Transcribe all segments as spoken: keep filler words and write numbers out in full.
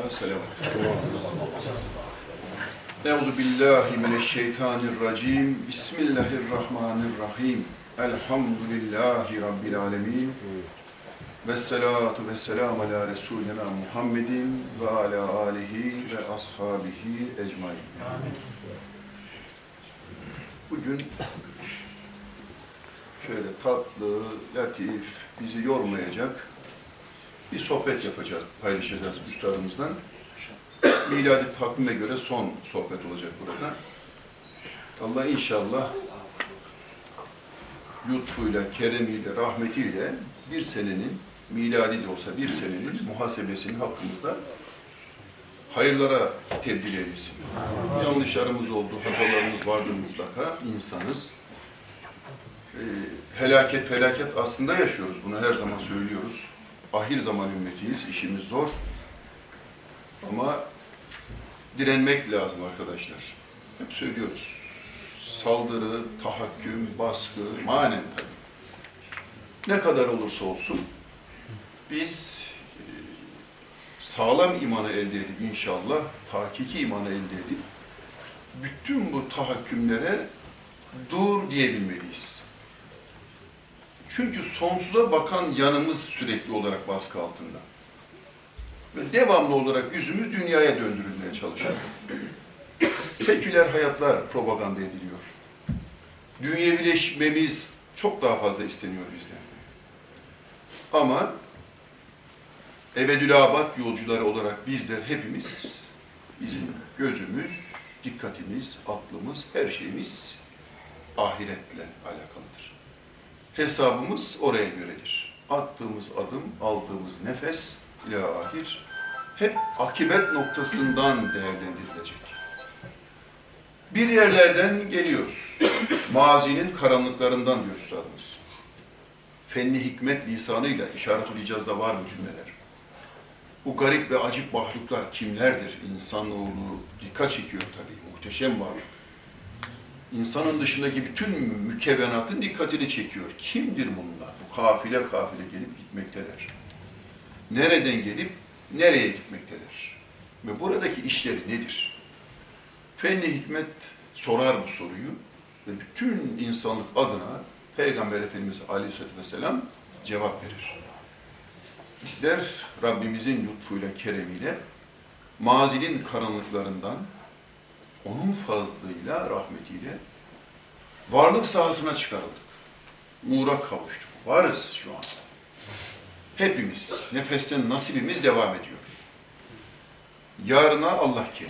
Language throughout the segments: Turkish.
Resulullah selavat. Euzu billahi mineşşeytanirracim. Bismillahirrahmanirrahim. Elhamdülillahi Rabbil alemin. Vessalatu vesselamu ala Resulina Muhammedin ve ala alihi ve ashabihi ecmaîn. Bugün şöyle tatlı, latif, bizi yormayacak bir sohbet yapacağız, paylaşacağız üstadımızdan. Miladi takvime göre son sohbet olacak burada. Allah inşallah lütfuyla, keremiyle, rahmetiyle bir senenin, miladi de olsa bir senenin muhasebesini hakkımızda hayırlara tebdil eylesin. Yanlışlarımız oldu, hatalarımız vardır mutlaka, insanız. Ee, helaket, felaket aslında yaşıyoruz, bunu her zaman söylüyoruz. Ahir zaman ümmetiyiz, işimiz zor. Ama direnmek lazım arkadaşlar. Hep söylüyoruz. Saldırı, tahakküm, baskı, manen tabii. Ne kadar olursa olsun biz e, sağlam imanı elde edip inşallah, hakiki imanı elde edip bütün bu tahakkümlere dur diyebilmeliyiz. Çünkü sonsuza bakan yanımız sürekli olarak baskı altında. Ve devamlı olarak yüzümüz dünyaya döndürülmeye çalışıyor. Seküler hayatlar propaganda ediliyor. Dünyevileşmemiz çok daha fazla isteniyor bizden. Ama ebedülâbad yolcuları olarak bizler hepimiz, bizim gözümüz, dikkatimiz, aklımız, her şeyimiz ahiretle alakalıdır. Hesabımız oraya göredir. Attığımız adım, aldığımız nefes ila ahir hep akibet noktasından değerlendirilecek. Bir yerlerden geliyoruz. Mazinin karanlıklarından diyor üstadımız. Fenni hikmet lisanıyla işaret-ül icazda var bu cümleler. Bu garip ve acip mahluklar kimlerdir? İnsanoğlu dikkat çekiyor tabii, muhteşem varlık. İnsanın dışındaki bütün mükevvenatın dikkatini çekiyor. Kimdir bunlar? Bu kafile kafile gelip gitmekteler. Nereden gelip nereye gitmekteler? Ve buradaki işleri nedir? Fenni hikmet sorar bu soruyu ve bütün insanlık adına Peygamber Efendimiz Aleyhisselatü Vesselam cevap verir. Bizler Rabbimizin lütfuyla, keremiyle mazinin karanlıklarından onun fazlıyla, rahmetiyle varlık sahasına çıkarıldık. Nura kavuştuk. Varız şu anda. Hepimiz, nefesten nasibimiz devam ediyor. Yarına Allah kerim.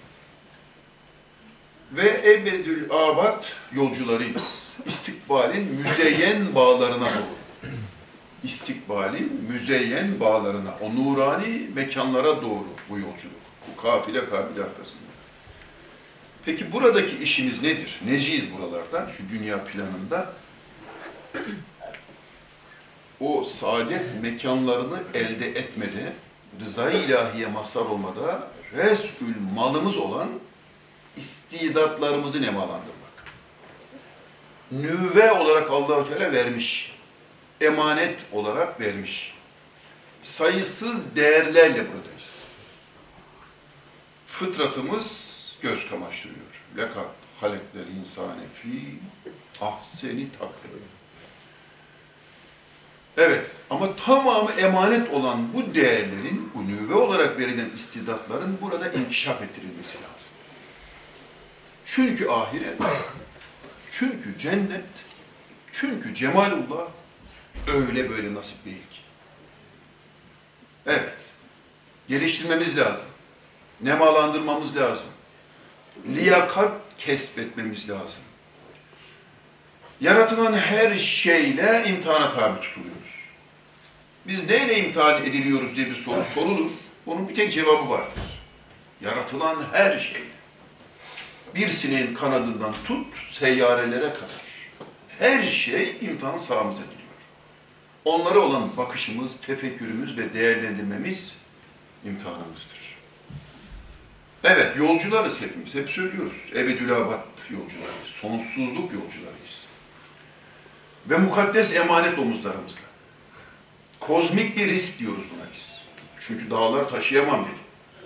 Ve ebedül abad yolcularıyız. İstikbalin müzeyyen bağlarına doğru. İstikbalin müzeyyen bağlarına, o nurani mekanlara doğru bu yolculuk. Bu kafile kafile arkasında. Peki buradaki işimiz nedir? Neciyiz buralarda, şu dünya planında? O saadet mekanlarını elde etmede, rıza-i ilahiye mazhar olmada, resül malımız olan istidatlarımızı nemalandırmak. Nüve olarak Allah-u Teala vermiş, emanet olarak vermiş. Sayısız değerlerle buradayız. Fıtratımız göz kamaştırıyor. Lekad halekler insane fi ahseni takvim. Evet, ama tamamı emanet olan bu değerlerin, bu nüve olarak verilen istidatların burada inkişaf ettirilmesi lazım. Çünkü ahiret, çünkü cennet, çünkü cemalullah öyle böyle nasip değil ki. Evet, geliştirmemiz lazım, nemalandırmamız lazım, liyakat kesbetmemiz lazım. Yaratılan her şeyle imtihana tabi tutuluyoruz. Biz neyle imtihan ediliyoruz diye bir soru sorulur. Bunun bir tek cevabı vardır. Yaratılan her şey. Bir sineğin kanadından tut, seyyarelere kadar. Her şey imtihan sahamıza giriyor. Onlara olan bakışımız, tefekkürümüz ve değerlendirmemiz imtihanımızdır. Evet, yolcularız hepimiz, hep söylüyoruz. Ebedülâbad yolcularıyız, sonsuzluk yolcularıyız. Ve mukaddes emanet omuzlarımızla. Kozmik bir risk diyoruz buna biz. Çünkü dağlar taşıyamam dedi.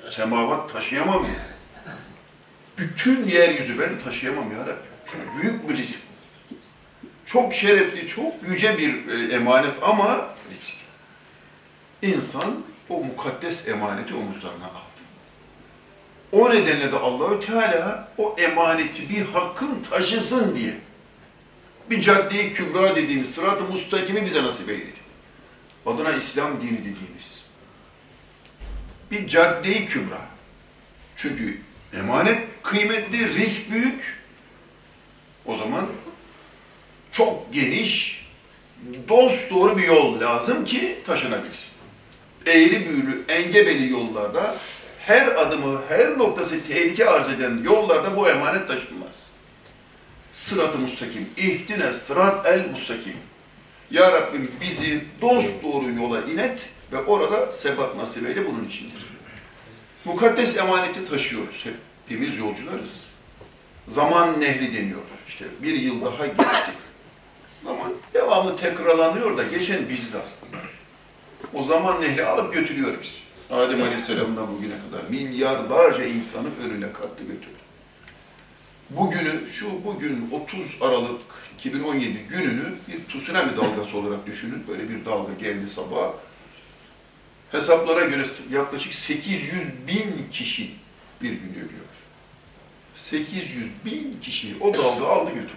Semavat taşıyamam ya. Bütün yeryüzü ben taşıyamam ya Rabbi. Büyük bir risk. Çok şerefli, çok yüce bir e, emanet ama risk. İnsan o mukaddes emaneti omuzlarına aldı. O nedenle de Allahü Teala o emaneti bir hakkın taşısın diye bir cadde-i kübra dediğimiz sırat-ı mustakimi bize nasip eyledi. Adına İslam dini dediğimiz bir cadde-i kübra. Çünkü emanet kıymetli, risk büyük. O zaman çok geniş, dosdoğru bir yol lazım ki taşınabilsin. Eğri büğrü, engebeli yollarda, her adımı, her noktası tehlike arz eden yollarda bu emanet taşınmaz. Sırat-ı mustakim, ihdine sırat el mustakim. Ya Rabbim bizi dosdoğru yola inet ve orada sebat nasip eyle, bunun içindir. Mukaddes emaneti taşıyoruz. Hepimiz yolcularız. Zaman nehri deniyor. İşte bir yıl daha geçti. Zaman devamlı tekrarlanıyor da geçen biziz aslında. O zaman nehri alıp götürüyor bizi. Adem Aleyhisselam'dan bugüne kadar milyarlarca insanın önüne kattı götürdü. Bugünü, şu bugün otuz Aralık iki bin on yedi gününü bir tsunami dalgası olarak düşünün. Böyle bir dalga geldi sabah. Hesaplara göre yaklaşık sekiz yüz bin kişi bir gün ölüyor. sekiz yüz bin kişi o dalga aldı götürdü.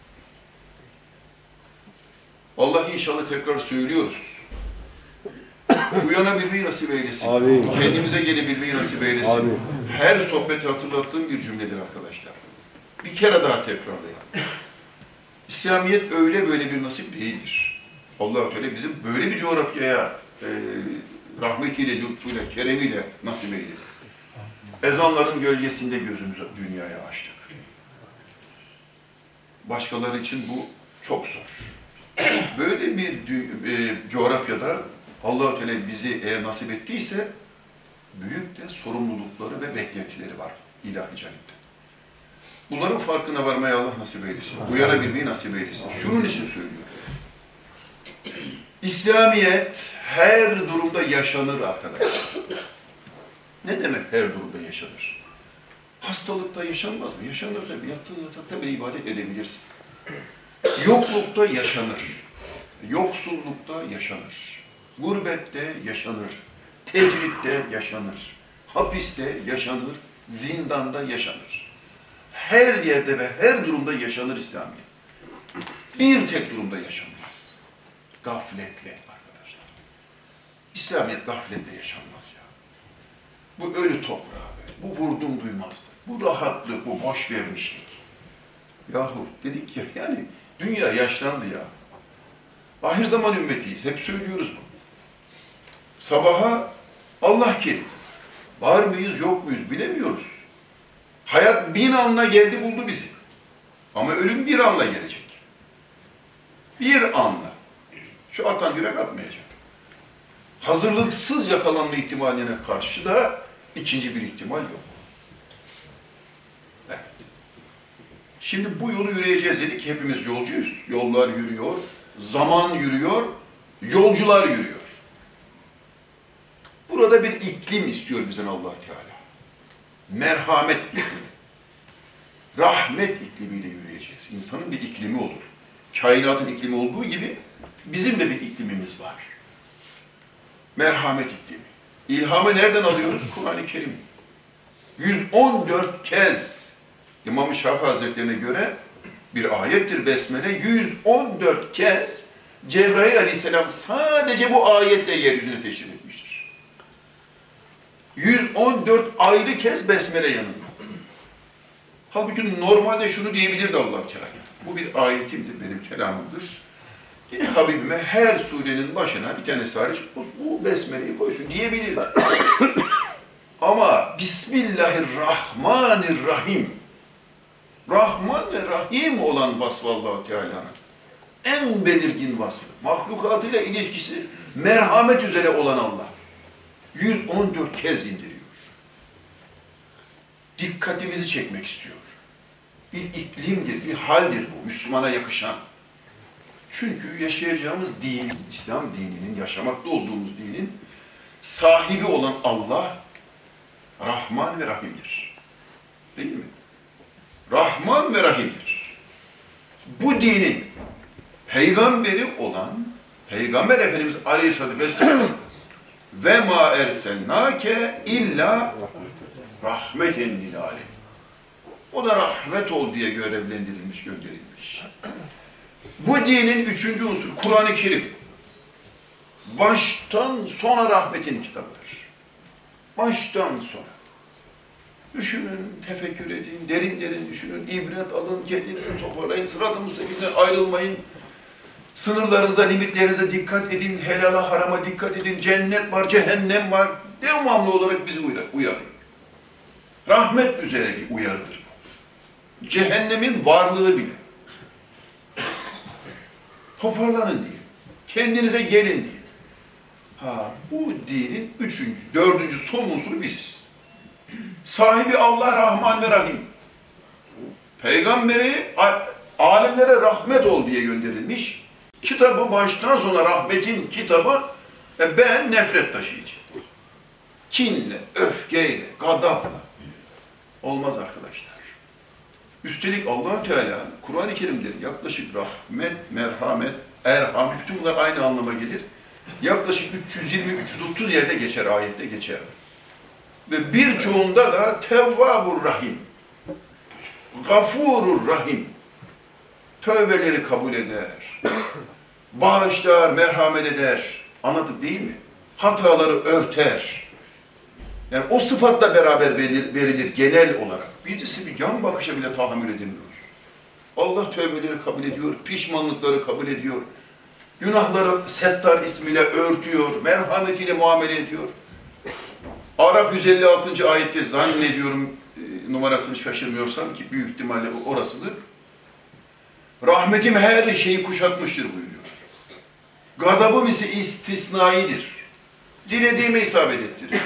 Allah inşallah tekrar söylüyoruz. Uyanabilmeyi nasip eylesin. Amin. Kendimize gelebilmeyi nasip eylesin. Amin. Her sohbeti hatırlattığım bir cümledir arkadaşlar. Bir kere daha tekrarlayalım. İslamiyet öyle böyle bir nasip değildir. Allah-u Teala bizim böyle bir coğrafyaya e, rahmetiyle, lütfuyla, keremiyle nasip eyledi. Ezanların gölgesinde gözümüzü dünyaya açtık. Başkaları için bu çok zor. Böyle bir e, coğrafyada Allah-u Teala bizi eğer nasip ettiyse büyük de sorumlulukları ve beklentileri var ilahi cennetten. Bunların farkına varmaya Allah nasip eylesin. Uyanabilmeyi nasip eylesin. Şunun için söylüyorum. İslamiyet her durumda yaşanır arkadaşlar. Ne demek her durumda yaşanır? Hastalıkta yaşanmaz mı? Yaşanır tabii. Yattığın yatakta bile ibadet edebilirsin. Yoklukta yaşanır. Yoksullukta yaşanır. Gurbette yaşanır. Tecritte yaşanır. Hapiste yaşanır. Zindanda yaşanır. Her yerde ve her durumda yaşanır İslamiyet. Bir tek durumda yaşanmaz. Gafletle arkadaşlar. İslamiyet gafletle yaşanmaz ya. Bu ölü toprağı, bu vurdum duymazlık, bu rahatlık, bu boş vermişlik. Yahu dedik ya, yani dünya yaşlandı ya. Ahir zaman ümmetiyiz, hep söylüyoruz bunu. Sabaha Allah kerim. Var mıyız, yok muyuz bilemiyoruz. Hayat bin anla geldi buldu bizi. Ama ölüm bir anla gelecek. Bir anla. Şu atan yürek atmayacak. Hazırlıksız yakalanma ihtimaline karşı da ikinci bir ihtimal yok. Evet. Şimdi bu yolu yürüyeceğiz dedik. Hepimiz yolcuyuz. Yollar yürüyor, zaman yürüyor, yolcular yürüyor. Burada bir iklim istiyor bizden Allah Teala. Merhamet iklimi. Rahmet iklimiyle yürüyeceğiz. İnsanın bir iklimi olur. Kainatın iklimi olduğu gibi bizim de bir iklimimiz var. Merhamet iklimi. İlhamı nereden alıyoruz? Kur'an-ı Kerim. yüz on dört kez İmam-ı Şafii Hazretlerine göre bir ayettir Besmele. yüz on dört kez Cebrail Aleyhisselam sadece bu ayetle yeryüzüne teşrif etmiştir. yüz on dört ayrı kez Besmele yanında. Halbuki normalde şunu diyebilirdi Allah Teala. Bu bir ayetimdir, benim kelamımdır. Yine Habibime her surenin başına bir tane hariç bu besmeleyi koysun diyebilirdi. Ama Bismillahirrahmanirrahim. Rahman ve Rahim olan vasfı Allah-u Teala'nın en belirgin vasfı. Mahlukatıyla ilişkisi merhamet üzere olan Allah. yüz on dört kez indiriyor. Dikkatimizi çekmek istiyor. Bir iklimdir, bir haldir bu, Müslümana yakışan. Çünkü yaşayacağımız din, İslam dininin, yaşamakta olduğumuz dinin sahibi olan Allah, Rahman ve Rahim'dir. Değil mi? Rahman ve Rahim'dir. Bu dinin peygamberi olan Peygamber Efendimiz Aleyhisselatü Vesselam ve ma erselnake illa rahmeten lil alemin. O da rahmet ol diye görevlendirilmiş, gönderilmiş. Bu dinin üçüncü unsuru Kur'an-ı Kerim. Baştan sona rahmetin kitabıdır. Baştan sona. Düşünün, tefekkür edin, derin derin düşünün, ibret alın, kendinizi toparlayın, sırat-ı müstakimden ayrılmayın. Sınırlarınıza, limitlerinize dikkat edin, helala, harama dikkat edin, cennet var, cehennem var. Devamlı olarak bizi uyarıyor. Rahmet üzere bir uyarıdır. Cehennemin varlığı bile. Toparlanın diye. Kendinize gelin diye. Ha, bu dinin üçüncü, dördüncü, son unsuru biziz. Sahibi Allah Rahman ve Rahim. Peygamberi alemlere rahmet ol diye gönderilmiş. Kitabı baştan sona rahmetin kitabı, e ben nefret taşıyacağım. Kinle, öfkeyle, gadapla. Olmaz arkadaşlar. Üstelik Allah Teala Kur'an-ı Kerim'de yaklaşık rahmet, merhamet, erham, bütün bunlar aynı anlama gelir. Yaklaşık üç yüz yirmi üç yüz otuz yerde geçer, ayette geçer. Ve birçoğunda da Tevvabur Rahim, Gafurur Rahim, tövbeleri kabul eder, bağışlar, merhamet eder. Anladık değil mi? Hataları örter. Yani o sıfatla beraber verilir genel olarak. Birisi bir yan bakışa bile tahammül edemiyoruz. Allah tövbeleri kabul ediyor, pişmanlıkları kabul ediyor. Günahları Settar ismiyle örtüyor, merhametiyle muamele ediyor. Araf yüz elli altıncı ayette zannediyorum, e, numarasını şaşırmıyorsam ki büyük ihtimalle orasıdır. Rahmetim her şeyi kuşatmıştır buyuruyor. Gadabım ise istisnaidir. Dilediğime isabet ettirir.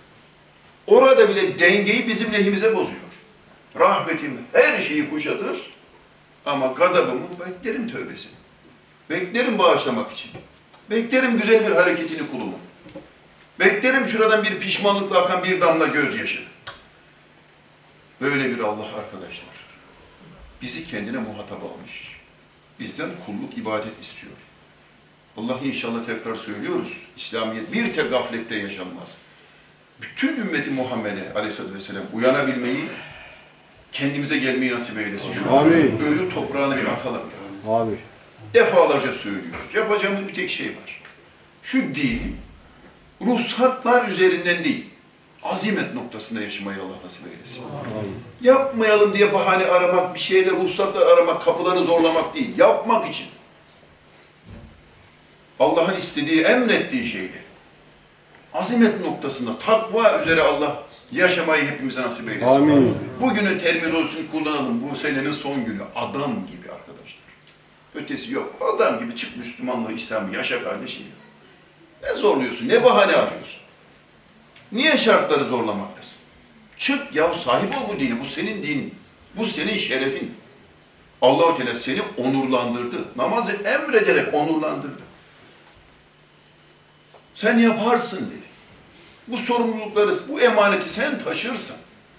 Orada bile dengeyi bizim lehimize bozuyor. Rahmetim her şeyi kuşatır ama gadabımı beklerim tövbesini. Beklerim bağışlamak için. Beklerim güzel bir hareketini kulumun. Beklerim şuradan bir pişmanlıkla akan bir damla gözyaşı. Böyle bir Allah arkadaşlar. Bizi kendine muhatap almış. Bizden kulluk, ibadet istiyor. Allah inşallah tekrar söylüyoruz. İslamiyet bir tek gaflette yaşanmaz. Bütün ümmeti Muhammed'e aleyhissalatü vesselam uyanabilmeyi, kendimize gelmeyi nasip eylesin. Amin. Ölü toprağını bir atalım ya. Amin. Defalarca söylüyor. Yapacağımız bir tek şey var. Şu din, ruhsatlar üzerinden değil, azimet noktasında yaşamayı Allah nasip eylesin. Amin. Yapmayalım diye bahane aramak, bir şeyle ruhsatlar aramak, kapıları zorlamak değil, yapmak için. Allah'ın istediği, emrettiği şeyde. Azimet noktasında, takva üzere Allah yaşamayı hepimize nasip eylesin. Amin. Bugünün terminolojisini kullanalım, bu senenin son günü. Adam gibi arkadaşlar. Ötesi yok. Adam gibi çık Müslümanlığı, İslam'ı yaşa kardeşim. Ne zorluyorsun, ne bahane arıyorsun? Niye şartları zorlamaktasın? Çık ya, sahip ol bu dini, bu senin dinin. Bu senin şerefin. Allah-u Teala seni onurlandırdı. Namazı emrederek onurlandırdı. Sen yaparsın dedi. Bu sorumlulukları, bu emaneti sen taşırsın.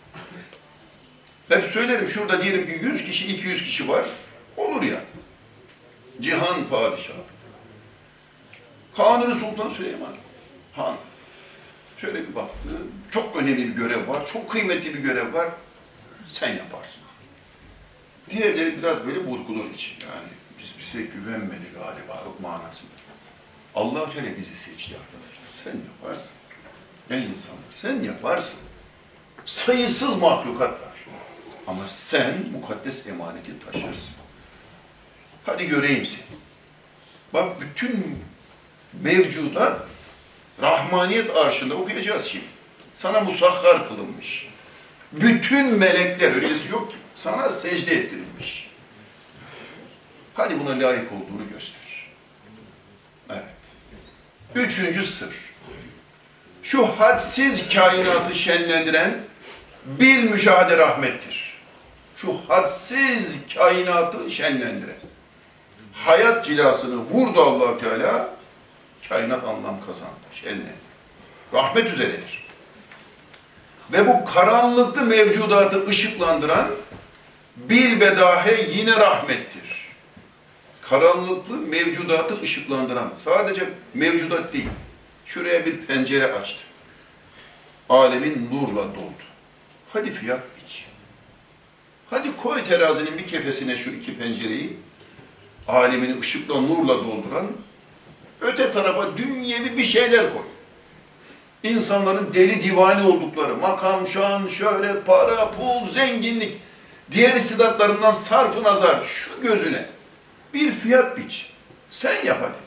Hep söylerim, şurada diyelim ki yüz kişi, iki yüz kişi var. Olur ya. Cihan padişahı. Kanuni Sultan Süleyman Han. Şöyle bir baktı, çok önemli bir görev var, çok kıymetli bir görev var. Sen yaparsın. Diğerleri biraz böyle vurgular için. Yani biz bize güvenmedi galiba o manasında. Allah-u Teala bizi seçti arkadaşlar. Sen yaparsın. Ey insanlar, sen yaparsın. Sayısız mahlukat var. Ama sen mukaddes emaneti taşırsın. Hadi göreyim seni. Bak bütün mevcudat rahmaniyet arşında okuyacağız şimdi. Sana musahhar kılınmış. Bütün melekler, ötesi yok ki, sana secde ettirilmiş. Hadi buna layık olduğunu göster. Evet. Üçüncü sır. Şu hadsiz kainatı şenlendiren bil müşahede rahmettir. Şu hadsiz kainatı şenlendiren. Hayat cilasını vurdu Allah-u Teala, kainat anlam kazandı, şenlendi. Rahmet üzeredir. Ve bu karanlıklı mevcudatı ışıklandıran bilbedahe yine rahmettir. Karanlıklı mevcudatı ışıklandıran, sadece mevcudat değil, şuraya bir pencere açtı. Alemin nurla doldu. Hadi fiyat biç. Hadi koy terazinin bir kefesine şu iki pencereyi, alemini ışıkla, nurla dolduran, öte tarafa dünyevi bir şeyler koy. İnsanların deli divane oldukları, makam, şan, şöyle, para, pul, zenginlik, diğer istidatlarından sarf-ı nazar şu gözüne bir fiyat biç. Sen yap hadi.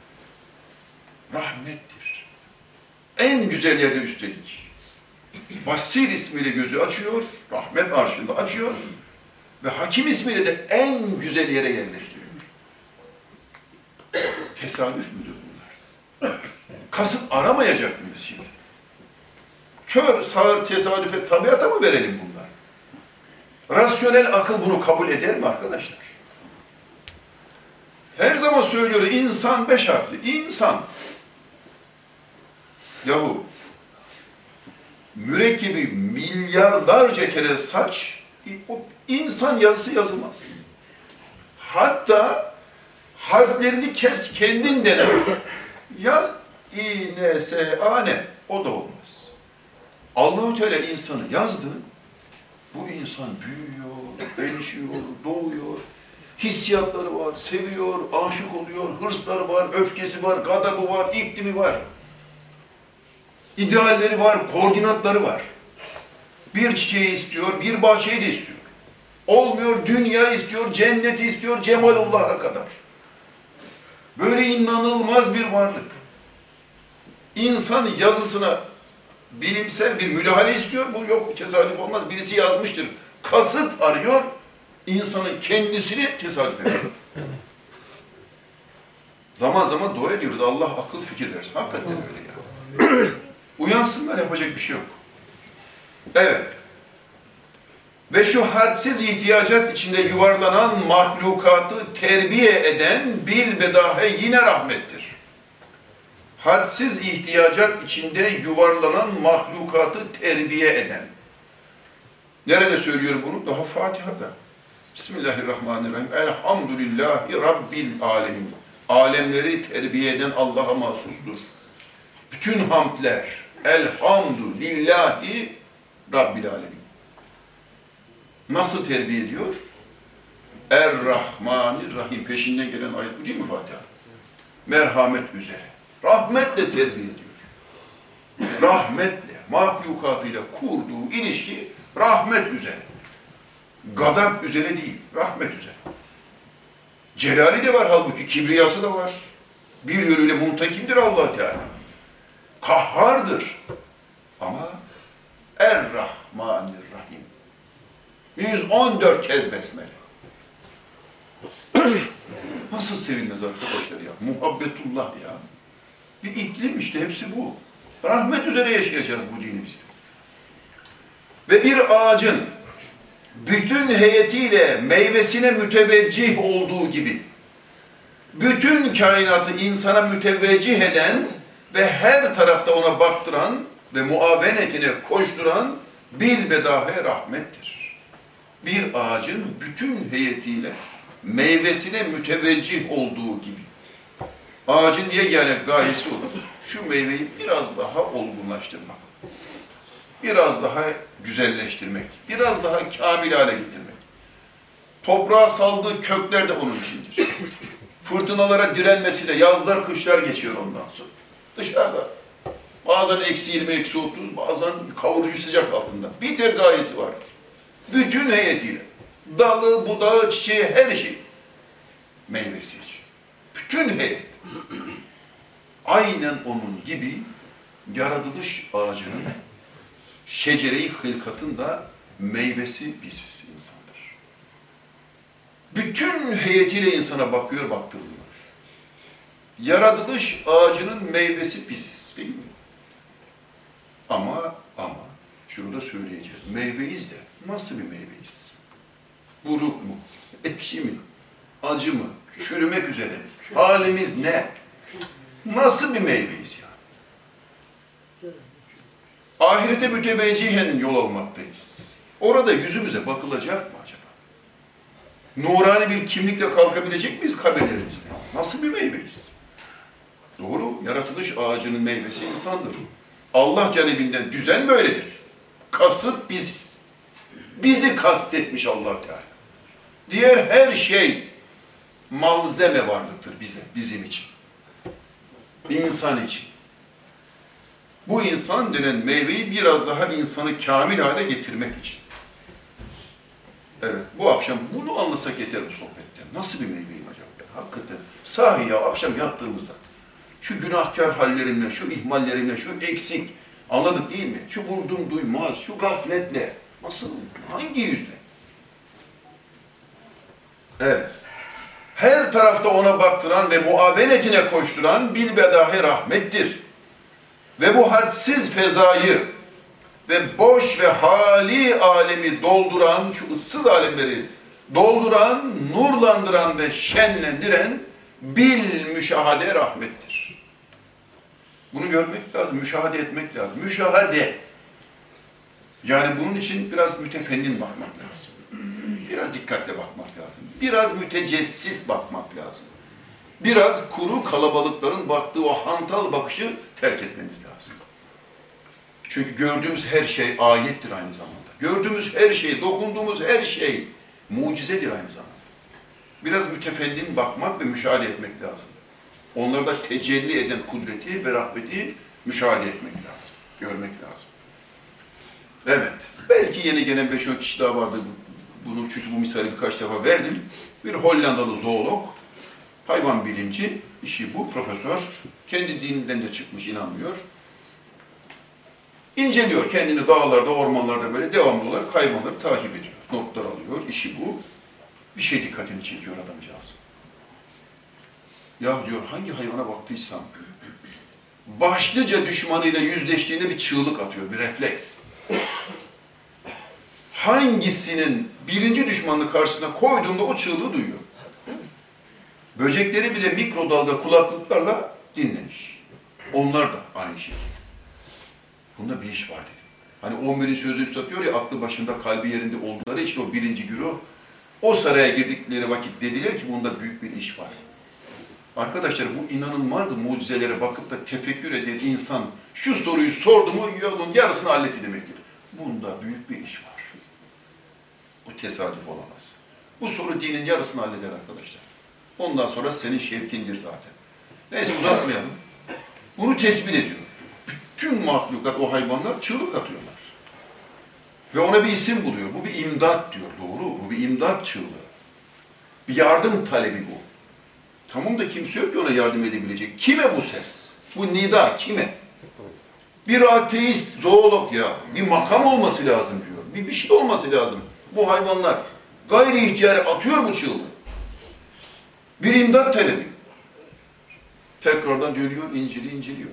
Rahmettir. En güzel yerde üstelik. Basir ismiyle gözü açıyor, rahmet arşında açıyor ve Hakim ismiyle de en güzel yere yerleştiriyor. Tesadüf müdür bunlar? Kasıt aramayacak mıyız şimdi? Kör, sağır, tesadüfe, tabiata mı verelim bunlar? Rasyonel akıl bunu kabul eder mi arkadaşlar? Her zaman söylüyor, insan beş harfli, insan. Yahu, mürekkebi milyarlarca kere saç, o insan yazısı yazılmaz. Hatta harflerini kes kendin dene. Yaz, İ, N, S, A, N. O da olmaz. Allah-u Teala insanı yazdı. Bu insan büyüyor, gelişiyor, doğuyor. Hissiyatları var, seviyor, aşık oluyor, hırsları var, öfkesi var, gadabı var, iklimi var. İdealleri var, koordinatları var. Bir çiçeği istiyor, bir bahçeyi de istiyor. Olmuyor, dünya istiyor, cenneti istiyor, cemalullah'a kadar. Böyle inanılmaz bir varlık. İnsan yazısına bilimsel bir müdahale istiyor, bu yok, tesadüf olmaz, birisi yazmıştır. Kasıt arıyor, insanın kendisini tesadüf ediyor. Zaman zaman dua ediyoruz, Allah akıl fikir versin. Hakikaten öyle ya. Uyansınlar, yapacak bir şey yok. Evet. Ve şu hadsiz ihtiyacat içinde yuvarlanan mahlukatı terbiye eden bilbedahe yine rahmettir. Hadsiz ihtiyacat içinde yuvarlanan mahlukatı terbiye eden. Nerede söylüyor bunu? Daha Fatiha'da. Bismillahirrahmanirrahim. Elhamdülillahi Rabbil alemin. Alemleri terbiye eden Allah'a mahsustur. Bütün hamdler, elhamdülillahi Rabbil alemin. Nasıl terbiye ediyor? Er-Rahmanir-Rahim. Peşinden gelen ayet bu değil mi Fatiha? Merhamet üzere. Rahmetle terbiye ediyor. Rahmetle, mahlukatıyla kurduğu ilişki rahmet üzere. Gadap üzere değil, rahmet üzere. Celali de var halbuki, kibriyası da var. Bir yönüyle muntakimdir Allah Teala. Kahhardır. Ama Er-Rahmanir-Rahim. yüz on dört kez besmele. Nasıl sevilmez arkadaşlar ya? Muhabbetullah ya. Bir iklim işte, hepsi bu. Rahmet üzere yaşayacağız bu dinimizde. Ve bir ağacın bütün heyetiyle meyvesine müteveccih olduğu gibi, bütün kainatı insana müteveccih eden ve her tarafta ona baktıran ve muavenetine koşturan bilbedahe rahmettir. Bir ağacın bütün heyetiyle meyvesine müteveccih olduğu gibi. Ağacın yegane gayesi olur. Şu meyveyi biraz daha olgunlaştırmak. Biraz daha güzelleştirmek. Biraz daha kamil hale getirmek. Toprağa saldığı kökler de onun içindir. Fırtınalara direnmesiyle yazlar, kışlar geçiyor ondan sonra. Dışarıda. Bazen eksi yirmi, eksi otuz, bazen kavurucu sıcak altında. Bir tek gayesi var. Bütün heyetiyle. Dalı, budağı, çiçeği, her şey. Meyvesi için. Bütün heyet. Aynen onun gibi yaratılış ağacının, şecere-i hılkatın da meyvesi biziz, insandır. Bütün heyetiyle insana bakıyor, baktırılıyor. Yaratılış ağacının meyvesi biziz, değil mi? Ama, ama, şunu da söyleyeceğiz. Meyveyiz de, nasıl bir meyveyiz? Buruk mu? Ekşi mi? Acı mı? Çürümek üzere mi? Halimiz ne? Nasıl bir meyveyiz ya? ahirete müteveccihen yol almaktayız. Orada yüzümüze bakılacak mı acaba? Nurani bir kimlikle kalkabilecek miyiz kabirlerimizde? Nasıl bir meyveyiz? Doğru, yaratılış ağacının meyvesi insandır. Allah canibinden düzen böyledir. Kasıt biziz. Bizi kastetmiş Allah Teala. Diğer her şey malzeme varlıktır bize, bizim için. İnsan için. Bu insan denen meyveyi biraz daha insanı kamil hale getirmek için. Evet, bu akşam bunu anlasak yeter bu sohbette. Nasıl bir meyveyim acaba? Hakikaten, sahi ya akşam yattığımızda şu günahkar hallerimle, şu ihmallerimle, şu eksik, anladık değil mi? Şu vurdum duymaz, şu gafletle, nasıl, hangi yüzle? Evet. Her tarafta ona baktıran ve muavenetine koşturan bilbedahi rahmettir. Ve bu hadsiz fezayı ve boş ve hali alemi dolduran, şu ıssız alemleri dolduran, nurlandıran ve şenlendiren bil müşahade rahmettir. Bunu görmek lazım, müşahede etmek lazım. Müşahede. Yani bunun için biraz mütefennin bakmak lazım. Biraz dikkatle bakmak lazım. Biraz mütecessis bakmak lazım. Biraz kuru kalabalıkların baktığı o hantal bakışı terk etmemiz lazım. Çünkü gördüğümüz her şey ayettir aynı zamanda. Gördüğümüz her şey, dokunduğumuz her şey mucizedir aynı zamanda. Biraz mütefennin bakmak ve müşahede etmek lazım. Onlarda tecelli eden kudreti ve rahmeti müşahede etmek lazım, görmek lazım. Evet, belki yeni gelen beş on kişi daha vardı. Bunu çünkü bu misali birkaç defa verdim. Bir Hollandalı zoolog, hayvan bilimci, işi bu, profesör. Kendi dininden de çıkmış, inanmıyor. İnceliyor kendini dağlarda, ormanlarda böyle devamlı olarak hayvanları takip ediyor. Notlar alıyor, işi bu. Bir şey dikkatini çekiyor adamcağız. Ya diyor, hangi hayvana baktıysam, başlıca düşmanıyla yüzleştiğinde bir çığlık atıyor, bir refleks. Hangisinin birinci düşmanını karşısına koyduğunda o çığlığı duyuyor. Böcekleri bile mikrodalga kulaklıklarla dinlemiş. Onlar da aynı şekilde. Bunda bir iş var dedi. Hani on birin sözü üstad diyor ya, aklı başında kalbi yerinde oldukları için o birinci güruh, o saraya girdikleri vakit dediler ki bunda büyük bir iş var. Arkadaşlar bu inanılmaz mucizelere bakıp da tefekkür eden insan şu soruyu sordu mu yolun yarısını halletti demektir. Bunda büyük bir iş var. Bu tesadüf olamaz. Bu soru dinin yarısını halleder arkadaşlar. Ondan sonra senin şevkindir zaten. Neyse uzatmayalım. Bunu tespit ediyor. Bütün mahlukat, o hayvanlar çığlık atıyorlar. Ve ona bir isim buluyor. Bu bir imdat diyor. Doğru. Bu bir imdat çığlığı. Bir yardım talebi bu. Tamam da kimse yok ki ona yardım edebilecek. Kime bu ses? Bu nida kime? Bir ateist, zoolog ya. Bir makam olması lazım diyor. Bir, bir şey olması lazım. Bu hayvanlar gayri ihtiyari atıyor bu çığlığı. Bir imdat talebi. Tekrardan dönüyor, inceli inceliyor.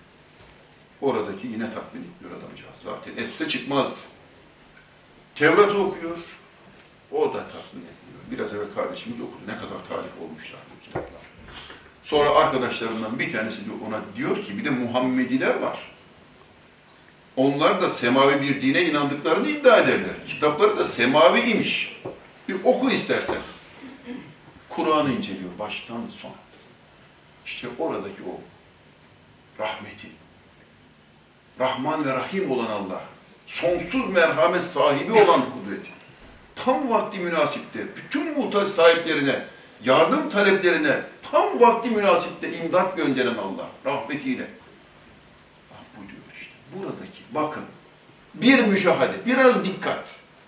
Oradaki yine tatmin etmiyor adamcağız. Zaten etse çıkmazdı. Tevrat'ı okuyor. O da tatmin etmiyor. Biraz evvel kardeşimiz okudu. Ne kadar tarif olmuşlar bu kitaplar. Sonra arkadaşlarından bir tanesi ona diyor ki bir de Muhammediler var. Onlar da semavi bir dine inandıklarını iddia ederler. Kitapları da semavi imiş. Bir oku istersen. Kur'an'ı inceliyor baştan sona. İşte oradaki o rahmeti, Rahman ve Rahim olan Allah, sonsuz merhamet sahibi olan kudreti, tam vakti münasipte bütün muhtaç sahiplerine, yardım taleplerine tam vakti münasipte imdat gönderen Allah, rahmetiyle. Bu diyor işte, buradaki bakın, bir müşahede, biraz dikkat.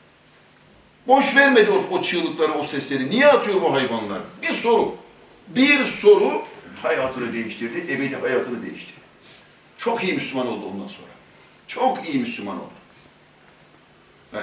Boş vermedi o, o çığlıkları, o sesleri. Niye atıyor bu hayvanlar? Bir soru. Bir soru hayatını değiştirdi, ebedi hayatını değiştirdi. Çok iyi Müslüman oldu ondan sonra. Çok iyi Müslüman oldu. Evet.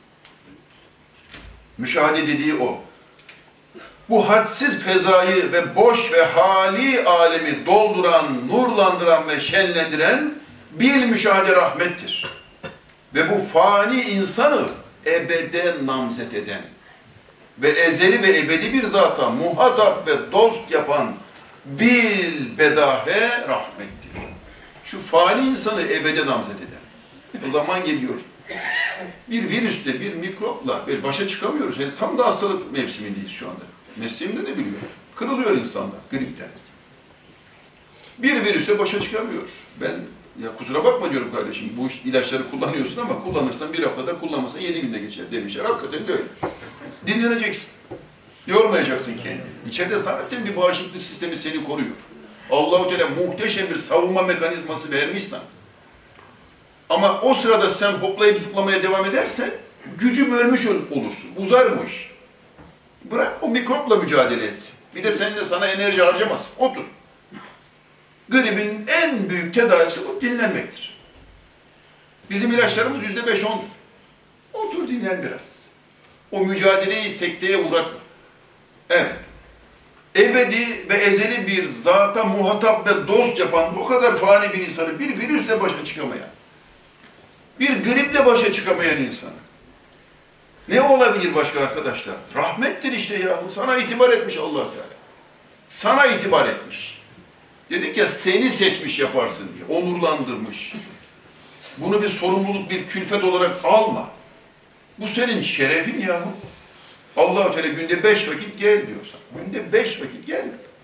Müşahede dediği o. Bu hadsiz fezayı ve boş ve hali alemi dolduran, nurlandıran ve şenlendiren bil müşahede rahmettir. Ve bu fani insanı ebede namzet eden ve ezeli ve ebedi bir zata muhatap ve dost yapan bil bedahe rahmettir. Şu fani insanı ebede namzet eden. O zaman geliyor. Bir virüsle, bir mikropla böyle başa çıkamıyoruz. Yani tam da hastalık mevsimindeyiz şu anda. Mesleğimde ne biliyorum? Kırılıyor insanlar gripten. Bir virüsle başa çıkamıyor. Ben ya kusura bakma diyorum kardeşim, bu ilaçları kullanıyorsun ama kullanırsan bir haftada, kullanmasan yedi günde geçer demişler. Hakikaten de öyle. Dinleneceksin. Yormayacaksın kendini. İçeride zaten bir bağışıklık sistemi seni koruyor. Allah-u Teala muhteşem bir savunma mekanizması vermiş sana. Ama o sırada sen hoplayıp zıplamaya devam edersen gücü bölmüş olursun. Uzarmış. Bırak o mikropla mücadele etsin. Bir de seninle sana enerji harcamasın. Otur. Gripin en büyük tedavisi bu dinlenmektir. Bizim ilaçlarımız yüzde beş ondur. Otur dinlen biraz. O mücadeleyi sekteye uğratma. Evet. Ebedi ve ezeli bir zata muhatap ve dost yapan bu kadar fani bir insanı bir virüsle başa çıkamayan, bir griple başa çıkamayan insan. Ne olabilir başka arkadaşlar? Rahmettir işte yahu. Sana itibar etmiş Allah Teala. Sana itibar etmiş. Dedik ya seni seçmiş yaparsın diye. Onurlandırmış. Bunu bir sorumluluk, bir külfet olarak alma. Bu senin şerefin yahu. Allah-u Teala günde beş vakit gel diyorsan. Günde beş vakit gel.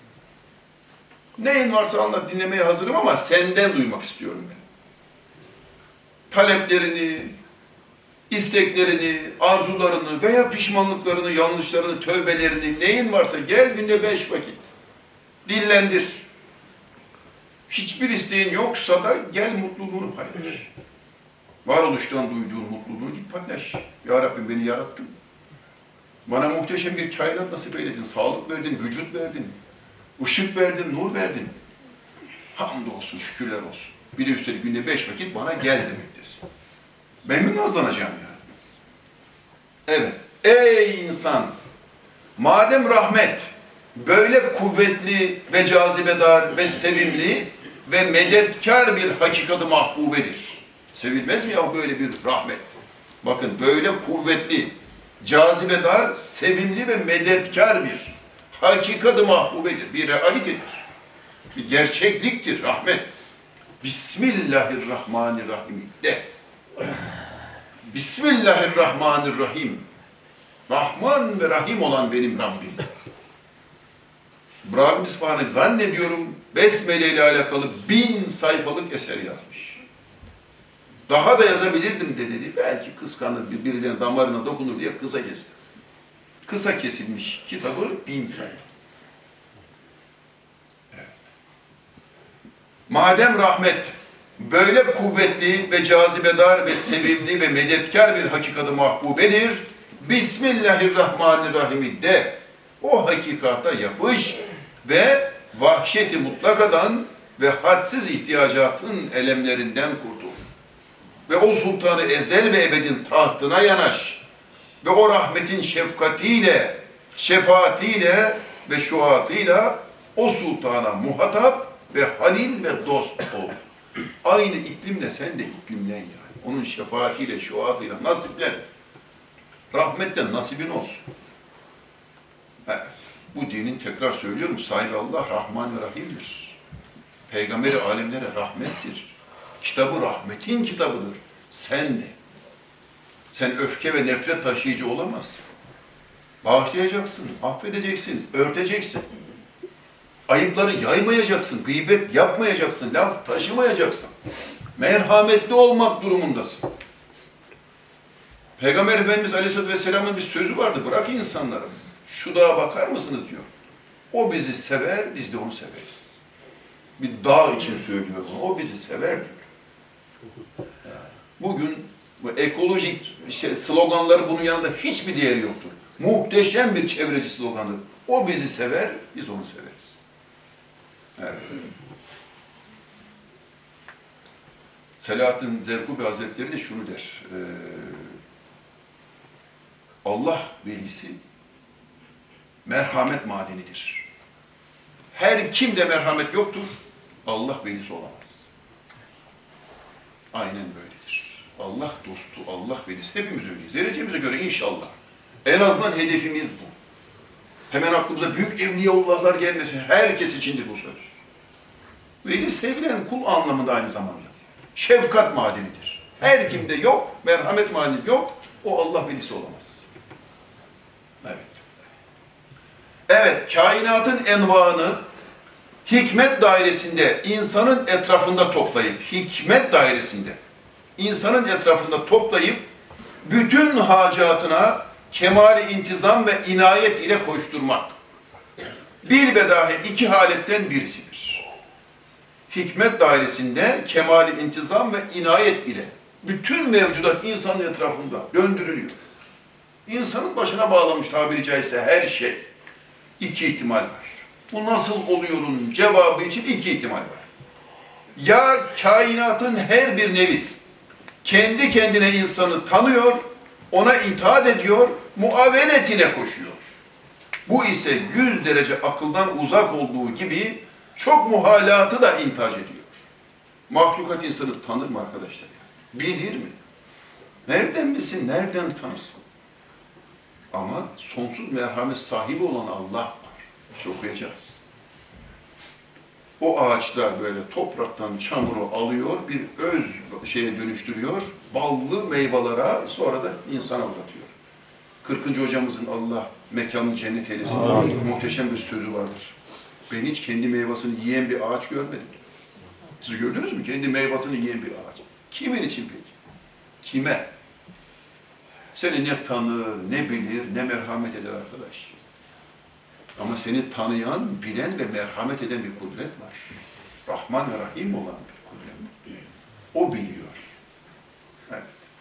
Neyin varsa anlat, dinlemeye hazırım ama senden duymak istiyorum ben. Taleplerini, isteklerini, arzularını veya pişmanlıklarını, yanlışlarını, tövbelerini, neyin varsa gel günde beş vakit. Dillendir. Hiçbir isteğin yoksa da gel mutluluğunu paylaş. Varoluştan duyduğun mutluluğu git paylaş. Ya Rabbim beni yarattın. Bana muhteşem bir kainat nasip eyledin. Sağlık verdin, vücut verdin. Işık verdin, nur verdin. Hamdolsun, şükürler olsun. Bir de üstelik günde beş vakit bana gel demektesin. Ben mi nazlanacağım ya? Evet. Ey insan! Madem rahmet böyle kuvvetli ve cazibedar ve sevimli ve medetkar bir hakikati mahbubedir. Sevilmez mi ya böyle bir rahmet? Bakın böyle kuvvetli, cazibedar, sevimli ve medetkar bir hakikati mahbubedir. Bir realitedir. Bir gerçekliktir rahmet. Bismillahirrahmanirrahim de. Bismillahirrahmanirrahim. Rahman ve Rahim olan benim Rabbim. Brahim İsfahan'ı zannediyorum Besmele ile alakalı bin sayfalık eser yazmış. Daha da yazabilirdim de dedi. Belki kıskanır, birbirlerine damarına dokunur diye kısa kesti. Kısa kesilmiş kitabı bin sayfa. Evet. Madem rahmet böyle kuvvetli ve cazibedar ve sevimli ve medetkar bir hakikati mahbubedir, Bismillahirrahmanirrahim de o hakikata yapış ve vahşeti mutlakadan ve hadsiz ihtiyacatın elemlerinden kurtul. Ve o sultanı ezel ve ebedin tahtına yanaş. Ve o rahmetin şefkatiyle, şefaatiyle ve şuatıyla o sultana muhatap ve halil ve dost ol. Aynı iklimle sen de iklimlen yani. Onun şefaatiyle, şuatıyla nasiplen. Rahmetten nasibin olsun. Evet. Bu dinin tekrar söylüyorum sahibi Allah Rahman ve Rahim'dir. Peygamberi alemlere rahmettir. Kitabı rahmetin kitabıdır. Sen de. Sen öfke ve nefret taşıyıcı olamazsın. Bağışlayacaksın, affedeceksin, örteceksin. Ayıpları yaymayacaksın, gıybet yapmayacaksın, laf taşımayacaksın. Merhametli olmak durumundasın. Peygamber Efendimiz Aleyhisselatü Vesselam'ın bir sözü vardı. Bırak insanları. Şu dağa bakar mısınız diyor. O bizi sever, biz de onu severiz. Bir dağ için söylüyorum. O bizi sever diyor. Bugün bu ekolojik şey, sloganları bunun yanında hiçbir değeri yoktur. Muhteşem bir çevreci sloganıdır. O bizi sever, biz onu severiz. Evet. Selahattin Zerkubi Hazretleri de şunu der. E, Allah velisi merhamet madenidir. Her kimde merhamet yoktur, Allah velisi olamaz. Aynen böyledir. Allah dostu, Allah velisi. Hepimiz öyleyiz. Derecemize göre inşallah. En azından hedefimiz bu. Hemen aklımıza büyük evliyaullahlar gelmesin. Herkes içindir bu söz. Veli sevilen kul anlamında aynı zamanda. Şefkat madenidir. Her kimde yok, merhamet mani yok, o Allah velisi olamaz. Evet. Evet, kainatın envaını hikmet dairesinde, insanın etrafında toplayıp, hikmet dairesinde, insanın etrafında toplayıp, bütün hacatına kemali intizam ve inayet ile koşturmak. Bir ve dahi iki haletten birisidir. Hikmet dairesinde kemali intizam ve inayet ile bütün mevcudat insanın etrafında döndürülüyor. İnsanın başına bağlamış tabiri caizse her şey. İki ihtimal var. Bu nasıl oluyorun cevabı için iki ihtimal var. Ya kainatın her bir nevi kendi kendine insanı tanıyor, ona itaat ediyor, muavenetine koşuyor. Bu ise yüz derece akıldan uzak olduğu gibi çok muhalatı da intihac ediyor. Mahlukat insanı tanır mı arkadaşlar? Ya? Bilir mi? Nereden bilsin, nereden tanısın? Ama sonsuz merhamet sahibi olan Allah var. İşte okuyacağız. O ağaçlar böyle topraktan çamuru alıyor, bir öz şeye dönüştürüyor, ballı meyvelere, sonra da insana uzatıyor. kırkıncı hocamızın Allah mekanını cennet eylesin. Muhteşem bir sözü vardır. Ben hiç kendi meyvasını yiyen bir ağaç görmedim. Siz gördünüz mü? Kendi meyvasını yiyen bir ağaç. Kimin için peki? Kime? Seni ne tanır, ne bilir, ne merhamet eder arkadaş. Ama seni tanıyan, bilen ve merhamet eden bir kudret var. Rahman ve Rahim olan bir kudret. O biliyor. Evet.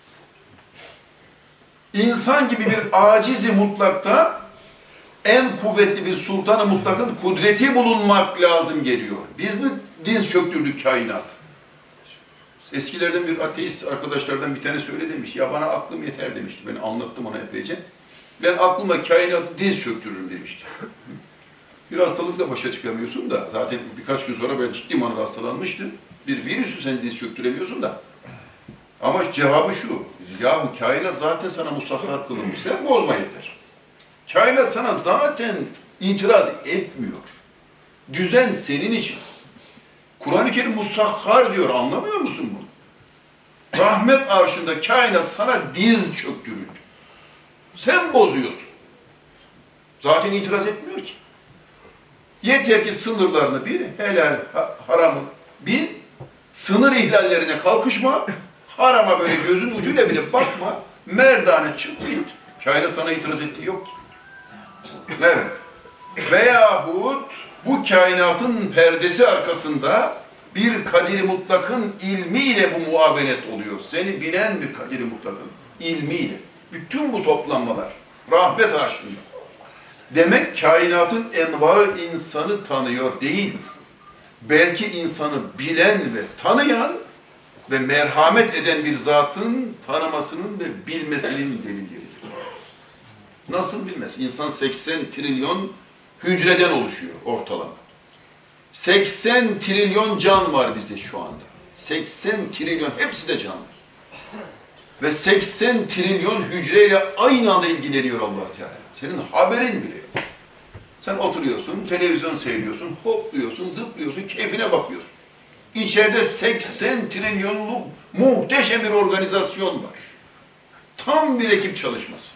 İnsan gibi bir acizi mutlakta en kuvvetli bir sultan-ı mutlakın kudreti bulunmak lazım geliyor. Biz mi diz çöktürdük kainat? Eskilerden bir ateist arkadaşlardan bir tane söyle demiş. Ya bana aklım yeter demişti. Ben anlattım ona epeyce. Ben aklıma kainatı diz çöktürürüm demişti. Bir hastalıkla başa çıkamıyorsun da, zaten birkaç gün sonra ben ciddi manada hastalanmıştım. Bir virüsü sen diz çöktüremiyorsun da. Ama cevabı şu, yahu kainat zaten sana musahhar kılınmış, sen bozma yeter. Kainat sana zaten itiraz etmiyor. Düzen senin için. Kur'an-ı Kerim musahhar diyor, anlamıyor musun bunu? Rahmet arşında kainat sana diz çöktürüldü. Sen bozuyorsun. Zaten itiraz etmiyor ki. Yeter ki sınırlarını bil, helal, haramı bil, sınır ihlallerine kalkışma, harama böyle gözün ucuyla bile bakma, merdane çık git. Kainat sana itiraz ettiği yok ki. Evet. Veyahut bu kainatın perdesi arkasında bir kadir-i mutlakın ilmiyle bu muavenet oluyor. Seni bilen bir kadir-i mutlakın ilmiyle. Bütün bu toplanmalar rahmet arşında. Demek kainatın envaı insanı tanıyor değil. Belki insanı bilen ve tanıyan ve merhamet eden bir zatın tanımasının ve bilmesinin delilidir. Nasıl bilmez? İnsan seksen trilyon hücreden oluşuyor ortalama. seksen trilyon can var bizde şu anda. seksen trilyon, hepsi de can. Ve seksen trilyon hücreyle aynı anda ilgileniyor Allah Teala. Senin haberin bile yok. Sen oturuyorsun, televizyon seyrediyorsun, hopluyorsun, zıplıyorsun, keyfine bakıyorsun. İçeride seksen trilyonluk muhteşem bir organizasyon var. Tam bir ekip çalışması.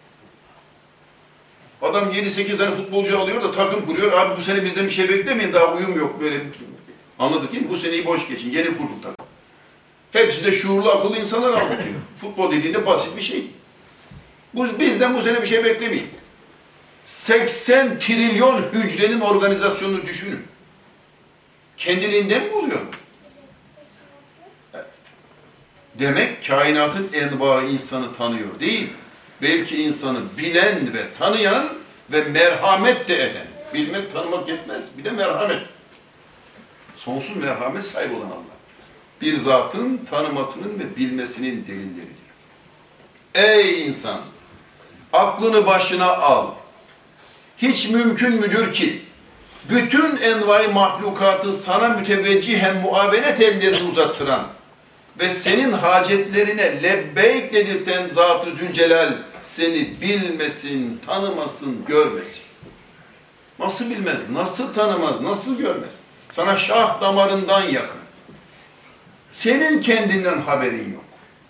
Adam yedi sekiz tane futbolcu alıyor da takım kuruyor. Abi bu sene bizden bir şey beklemeyin, daha uyum yok böyle. Anladık değil mi? Bu seneyi boş geçin, yeni kurduk takım. Hepsi de şuurlu, akıllı insanlar anlatıyor. Futbol dediğinde basit bir şey. Bu, bizden bu sene bir şey beklemeyin. seksen trilyon hücrenin organizasyonunu düşünün. Kendiliğinden mi oluyor? Evet. Demek kainatın envaı insanı tanıyor değil. Belki insanı bilen ve tanıyan ve merhamet de eden. Bilmek, tanımak yetmez. Bir de merhamet. Sonsuz merhamet sahibi olan Allah. Bir zatın tanımasının ve bilmesinin delilleridir. Ey insan! Aklını başına al. Hiç mümkün müdür ki bütün envai mahlukatı sana müteveccihen muavenet ellerini uzattıran ve senin hacetlerine lebbeyk dedirten Zat-ı Zülcelal seni bilmesin, tanımasın, görmesin. Nasıl bilmez, nasıl tanımaz, nasıl görmez? Sana şah damarından yakın. Senin kendinden haberin yok.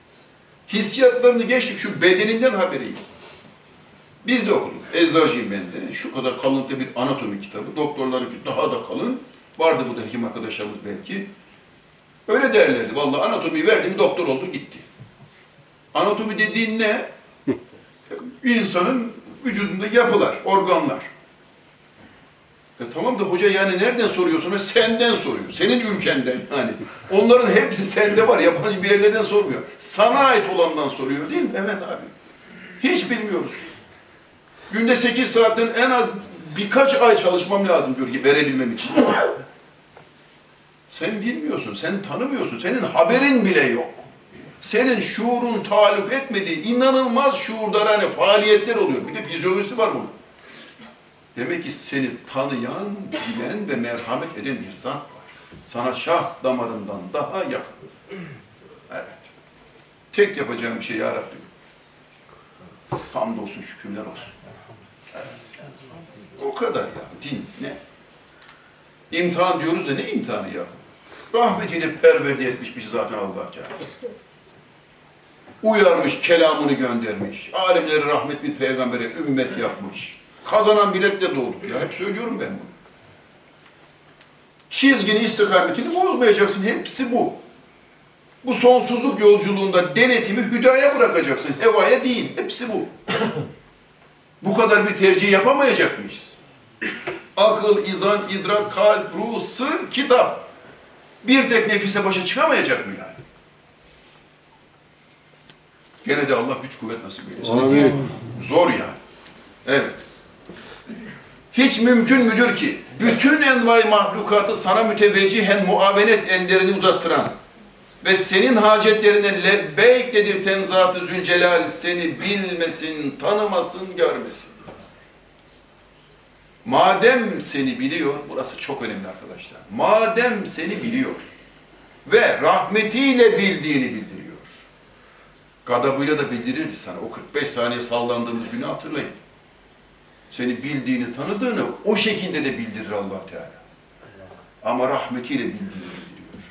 Hissiyatlarını geçtik, şu bedeninden haberi yok. Biz de okuduk. Eczacıyım ben de. Şu kadar kalınlıkta bir anatomi kitabı. Doktorlarınki daha da kalın. Vardı burada hekim arkadaşlarımız belki. Öyle derlerdi. Vallahi anatomiyi verdim, doktor oldu, gitti. Anatomi dediğin ne? İnsanın vücudunda yapılar, organlar. E tamam da hoca yani nereden soruyorsun? Senden soruyor. Senin ülkenden. Hani onların hepsi sende var. Yabancı bir yerlerden sormuyor. Sana ait olandan soruyor değil mi? Evet abi. Hiç bilmiyoruz. Günde sekiz saatten en az birkaç ay çalışmam lazım diyor ki verebilmem için. Sen bilmiyorsun, sen tanımıyorsun, senin haberin bile yok. Senin şuurun talip etmediği inanılmaz şuurdarane faaliyetler oluyor. Bir de fizyolojisi var bunun. Demek ki seni tanıyan, bilen ve merhamet eden bir zat var. Sana şah damarından daha yakın. Evet. Tek yapacağım bir şey ya Rabbim. Hamdolsun, şükürler olsun. Evet. O kadar ya. Din ne? İmtihan diyoruz da ne imtihanı ya? Rahmetiyle perverde etmiş zaten Allah Teala. Uyarmış, kelamını göndermiş. Alemlere rahmet bir peygambere ümmet yapmış. Kazanan biletle doğduk ya. Hep söylüyorum ben bunu. Çizgini, istikametini bozmayacaksın. Hepsi bu. Bu sonsuzluk yolculuğunda denetimi hüdaya bırakacaksın. Hevaya değil. Hepsi bu. Bu kadar bir tercih yapamayacak mıyız? Akıl, izan, idrak, kalp, ruh, sır, kitap. Bir tek nefise başa çıkamayacak mı yani? Gene de Allah güç kuvvet nasip eylesin. Amin. Zor yani. Evet. Hiç mümkün müdür ki bütün envai mahlukatı sana müteveccihen muavenet ellerini uzattıran ve senin hacetlerine lebbeyk dedirten Zat-ı Zülcelal seni bilmesin, tanımasın, görmesin. Madem seni biliyor, burası çok önemli arkadaşlar. Madem seni biliyor ve rahmetiyle bildiğini bildiriyor. Gadabıyla da bildirirdi sana. O kırk beş saniye sallandığımız günü hatırlayın. Seni bildiğini, tanıdığını o şekilde de bildirir Allah Teala. Ama rahmetiyle bildiğini bildiriyor.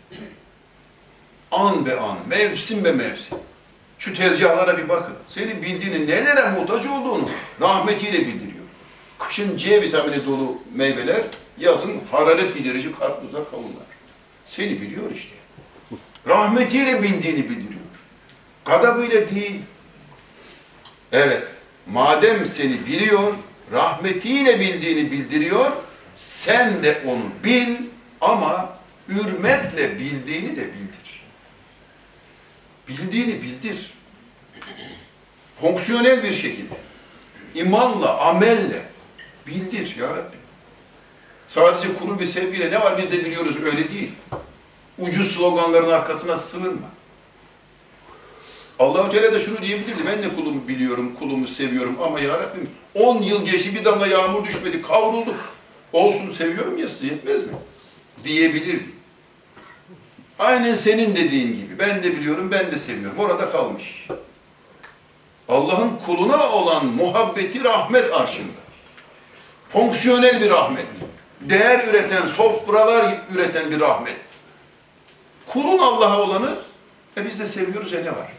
An be an, mevsim be mevsim. Şu tezgahlara bir bakın. Senin bildiğini, nelere muhtaç olduğunu rahmetiyle bildiriyor. Kışın C vitamini dolu meyveler, yazın hararet giderici karpuzlar, kavunlar. Seni biliyor işte. Rahmetiyle bildiğini bildiriyor. Gadabıyla değil. Evet. Madem seni biliyor, rahmetiyle bildiğini bildiriyor, sen de onu bil ama hürmetle bildiğini de bildir. Bildiğini bildir. Fonksiyonel bir şekilde. İmanla, amelle bildir ya Rabbi. Sadece kuru bir sevgiyle ne var biz de biliyoruz öyle değil. Ucuz sloganların arkasına sığınma. Allah-u Teala da şunu diyebilirdi, ben de kulumu biliyorum, kulumu seviyorum ama ya Rabbim on yıl geçti bir damla yağmur düşmedi, kavrulduk. Olsun seviyorum ya size yetmez mi? Diyebilirdi. Aynen senin dediğin gibi, ben de biliyorum, ben de seviyorum, orada kalmış. Allah'ın kuluna olan muhabbeti rahmet arşında. Fonksiyonel bir rahmet. Değer üreten, sofralar üreten bir rahmet. Kulun Allah'a olanı, e biz de seviyoruz ya ne var?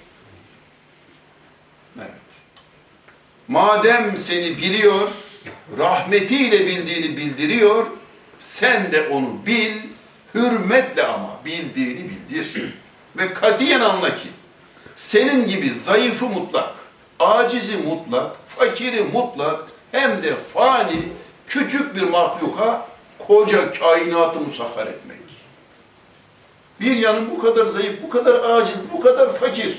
Evet. Madem seni biliyor, rahmetiyle bildiğini bildiriyor, sen de onu bil, hürmetle ama bildiğini bildir. Ve katiyen anla ki, senin gibi zayıfı mutlak, acizi mutlak, fakiri mutlak, hem de fani, küçük bir mahluka koca kainatı musahhar etmek. Bir yanın bu kadar zayıf, bu kadar aciz, bu kadar fakir.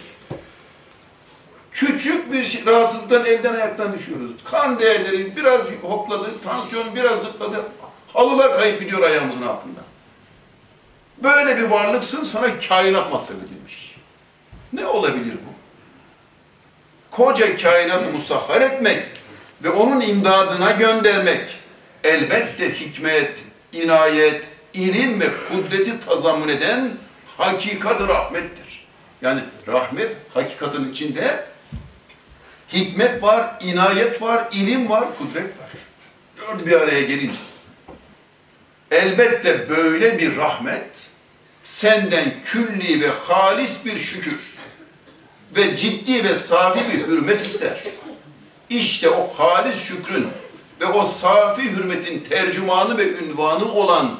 Küçük bir şey, rahatsızlıktan elden ayaktan düşüyoruz. Kan değerleri biraz hopladı, tansiyon biraz zıpladı. Halılar kayıp gidiyor ayağımızın altında. Böyle bir varlıksın, sana kainat masraf edilmiş. Ne olabilir bu? Koca kainatı musahhar etmek ve onun imdadına göndermek elbette hikmet, inayet, ilim ve kudreti tazammün eden hakikat-ı rahmettir. Yani rahmet hakikatin içinde hikmet var, inayet var, ilim var, kudret var. Dördü bir araya gelince. Elbette böyle bir rahmet senden külli ve halis bir şükür. ve ciddi ve safi bir hürmet ister. İşte o halis şükrün ve o safi hürmetin tercümanı ve ünvanı olan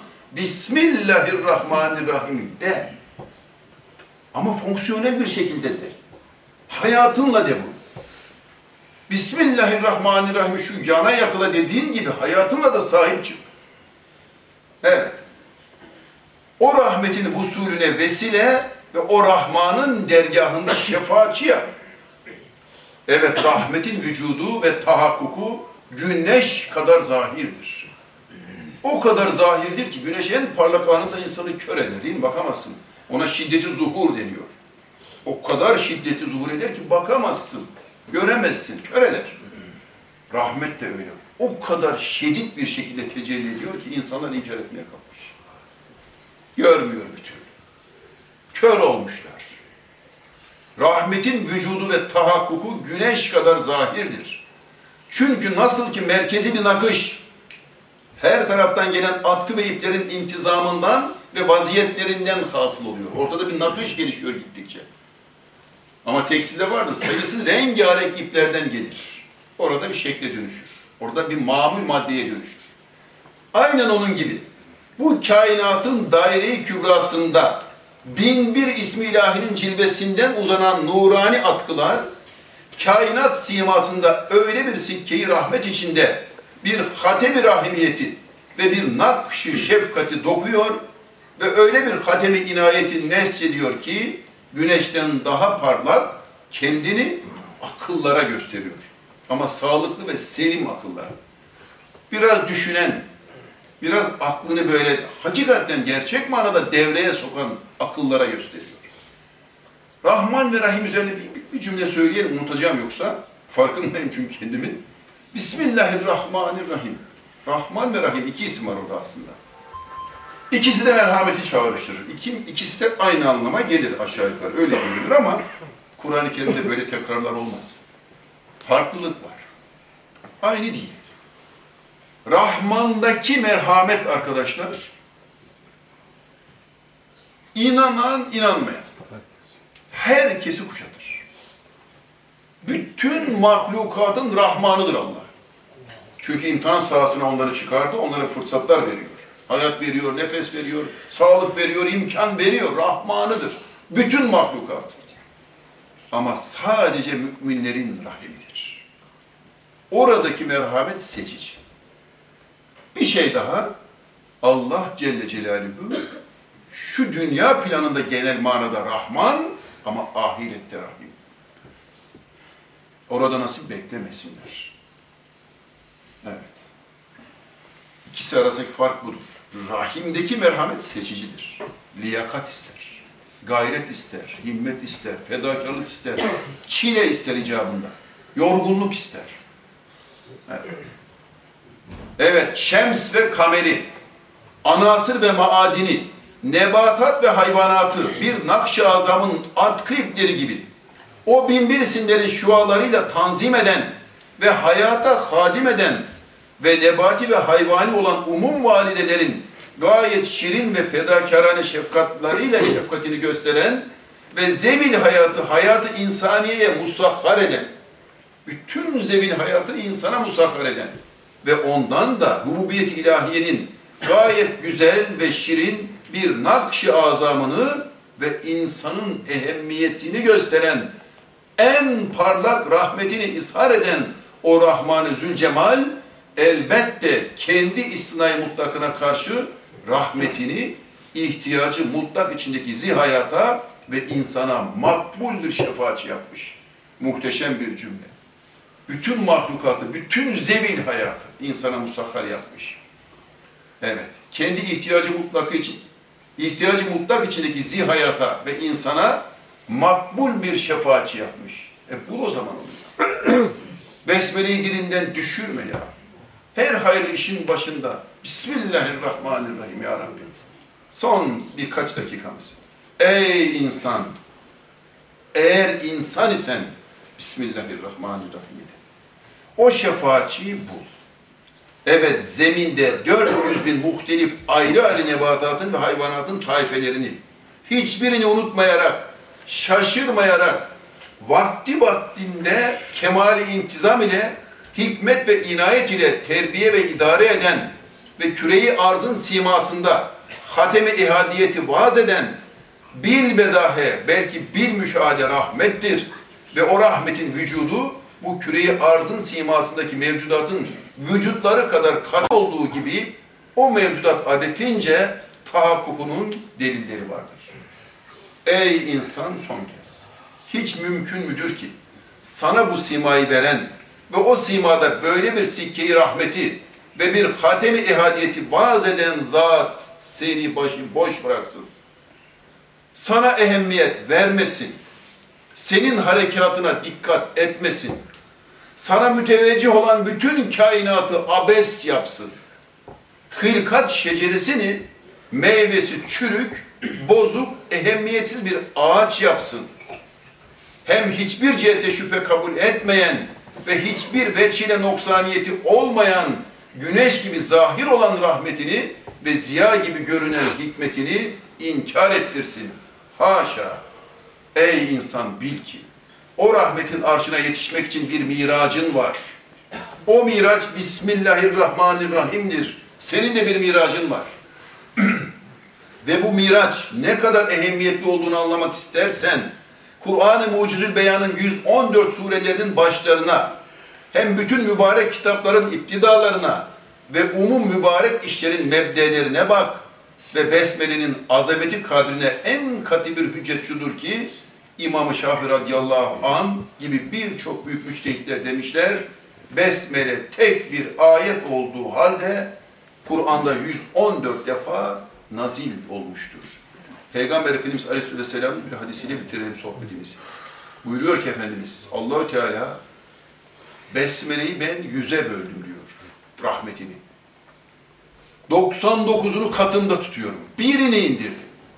Bismillahirrahmanirrahim de. Ama fonksiyonel bir şekilde de. Hayatınla de bu. Bismillahirrahmanirrahim şu yana yakıla dediğin gibi hayatınla da sahip çık. Evet. O rahmetin vusulüne vesile ve o Rahman'ın dergahında şefaatçi yap. Evet, rahmetin vücudu ve tahakkuku güneş kadar zahirdir. O kadar zahirdir ki güneş en parlak anında insanı kör eder, değil mi? Bakamazsın. Ona şiddeti zuhur deniyor. O kadar şiddeti zuhur eder ki bakamazsın, göremezsin, kör eder. Rahmet de öyle. O kadar şiddet bir şekilde tecelli ediyor ki insanlar inkar etmeye kalkmış. Görmüyor bir türlü. Kör olmuşlar. Rahmetin vücudu ve tahakkuku güneş kadar zahirdir. Çünkü nasıl ki merkezi bir nakış, her taraftan gelen atkı ve iplerin intizamından ve vaziyetlerinden hasıl oluyor. Ortada bir nakış gelişiyor gittikçe. Ama tekstilde vardır, sayısız rengarenk iplerden gelir. Orada bir şekle dönüşür. Orada bir mamul maddeye dönüşür. Aynen onun gibi. Bu kainatın daire-i kübrasında bin bir ismi ilahinin cilvesinden uzanan nurani atkılar, kainat simasında öyle bir sikke-i rahmet içinde bir hatem-i rahimiyeti ve bir nakş-ı şefkati dokuyor ve öyle bir hatem-i inayeti nesçediyor ki, güneşten daha parlak kendini akıllara gösteriyor. Ama sağlıklı ve selim akıllara. Biraz düşünen, biraz aklını böyle hakikaten gerçek manada devreye sokan akıllara gösteriyor. Rahman ve Rahim üzerine bir, bir cümle söyleyelim, unutacağım yoksa. Farkındayım çünkü kendimin. Bismillahirrahmanirrahim. Rahman ve Rahim iki isim var orada aslında. İkisi de merhameti çağrıştırır. İki, ikisi de aynı anlama gelir aşağı yukarı. Öyle görülür ama Kur'an-ı Kerim'de böyle tekrarlar olmaz. Farklılık var. Aynı değil. Rahman'daki merhamet arkadaşlar, inanan, inanmayan, herkesi kuşatır. Bütün mahlukatın Rahmanıdır Allah. Çünkü imtihan sahasına onları çıkardı, onlara fırsatlar veriyor. Hayat veriyor, nefes veriyor, sağlık veriyor, imkan veriyor. Rahmanıdır. Bütün mahlukat. Ama sadece müminlerin rahimidir. Oradaki merhamet seçici. Bir şey daha, Allah Celle Celaluhu şu dünya planında genel manada Rahman ama ahirette Rahim. Orada nasip beklemesinler. Evet. İkisi arasındaki fark budur. Rahimdeki merhamet seçicidir. Liyakat ister, gayret ister, himmet ister, fedakarlık ister, çile ister icabında, yorgunluk ister. Evet. Evet, şems ve kameri, anasır ve maadini, nebatat ve hayvanatı bir nakş-ı azamın atkı ipleri gibi o binbir isimlerin şualarıyla tanzim eden ve hayata hadim eden ve nebati ve hayvani olan umum validelerin gayet şirin ve fedakarane şefkatlarıyla şefkatini gösteren ve zevil hayatı, hayatı insaniyeye musahhar eden, bütün zevil hayatı insana musahhar eden ve ondan da rububiyet-i ilahiyenin gayet güzel ve şirin bir nakş-ı azamını ve insanın ehemmiyetini gösteren, en parlak rahmetini izhar eden o Rahman-ı Zülcemal, elbette kendi istinai mutlakına karşı rahmetini, ihtiyacı mutlak içindeki zihayata ve insana makbul bir şefaatçi yapmış. Muhteşem bir cümle. Bütün mahlukatı, bütün zevil hayatı insana musahhar yapmış. Evet, kendi ihtiyacı mutlak için, ihtiyacı mutlak içindeki zihayata ve insana makbul bir şefaatçi yapmış. E bul o zaman onu. Besmele'yi dilinden düşürme ya. Her hayırlı işin başında Bismillahirrahmanirrahim ya Rabbi. Son birkaç dakikamız. Ey insan! Eğer insan isen Bismillahirrahmanirrahim. O şefaatçiyi bul. Evet, zeminde dört yüz bin muhtelif ayrı ayrı nebatatın ve hayvanatın taifelerini hiçbirini unutmayarak, şaşırmayarak vakti vaktinde kemali intizam ile, hikmet ve inayet ile terbiye ve idare eden ve küreyi arzın simasında hatem-i ihadiyeti vaaz eden bil bedahe, belki bil müşahede rahmettir ve o rahmetin vücudu bu küreyi arzın simasındaki mevcudatın vücutları kadar kat olduğu gibi o mevcudat adetince tahakkukunun delilleri vardır. Ey insan, son kez, hiç mümkün müdür ki sana bu simayı veren ve o simada böyle bir sikke-i rahmeti ve bir hatem-i ihadiyeti vaaz eden zat seni başı boş bıraksın, sana ehemmiyet vermesin, senin harekatına dikkat etmesin, sana müteveccih olan bütün kainatı abes yapsın, hılkat şeceresini meyvesi çürük, bozuk, ehemmiyetsiz bir ağaç yapsın. Hem hiçbir cihette şüphe kabul etmeyen ve hiçbir veçile noksaniyeti olmayan güneş gibi zahir olan rahmetini ve ziya gibi görünen hikmetini inkar ettirsin. Haşa! Ey insan, bil ki o rahmetin arşına yetişmek için bir miracın var. O miraç Bismillahirrahmanirrahim'dir. Senin de bir miracın var. Ve bu miraç ne kadar ehemmiyetli olduğunu anlamak istersen, Kur'an-ı Mucizül Beyan'ın yüz on dört surelerinin başlarına, hem bütün mübarek kitapların iptidalarına ve umum mübarek işlerin mebdelerine bak ve Besmele'nin azameti kadrine en katı bir hüccet şudur ki, İmam-ı Şafii radıyallahu anh gibi birçok büyük müçtehitler demişler, Besmele tek bir ayet olduğu halde Kur'an'da yüz on dört defa nazil olmuştur. Peygamber Efendimiz Aleyhisselam'ın bir hadisiyle bitirelim sohbetimizi. Buyuruyor ki Efendimiz, Allah-u Teala Besmele'yi ben yüze böldüm diyor, rahmetini. doksan dokuzunu katımda tutuyorum. Birini indirdim.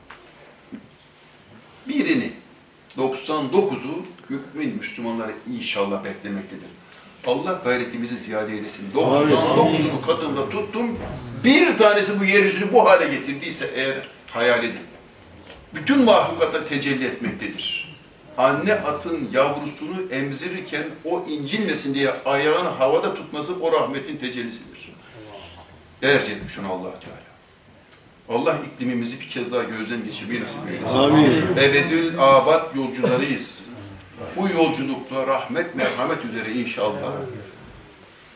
Birini. doksan dokuzu mümin Müslümanları inşallah beklemektedir. Allah gayretimizi ziyade eylesin. doksan dokuzunu katımda tuttum. Bir tanesi bu yeryüzünü bu hale getirdiyse eğer hayal edin. Bütün mahlukata tecelli etmektedir. Anne atın yavrusunu emzirirken o incinmesin diye ayağını havada tutması o rahmetin tecellisidir. Derc etmiş onu Allah Teala. Allah iklimimizi bir kez daha gözden geçirmeyi nasip eylesin. Amin. Ebedül abad yolcularıyız. Bu yolculukta rahmet, merhamet üzere inşallah.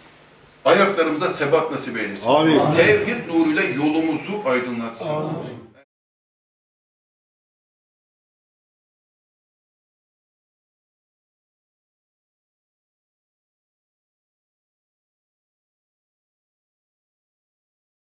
Ayaklarımıza sebat nasip eylesin. Amin. Tevhid nuruyla yolumuzu aydınlatsın. Amin.